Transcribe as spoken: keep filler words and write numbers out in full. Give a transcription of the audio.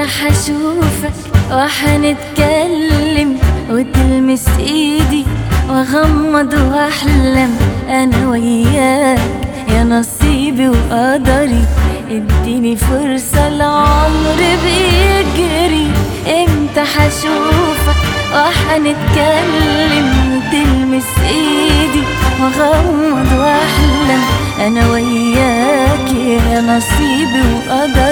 حشوفك وحنتكلم وتلمس ايدي واغمض واحلم انا وياك يا نصيبي وقدري. اديني فرصة العمر بيجري، امتى حشوفك وحنتكلم وتلمس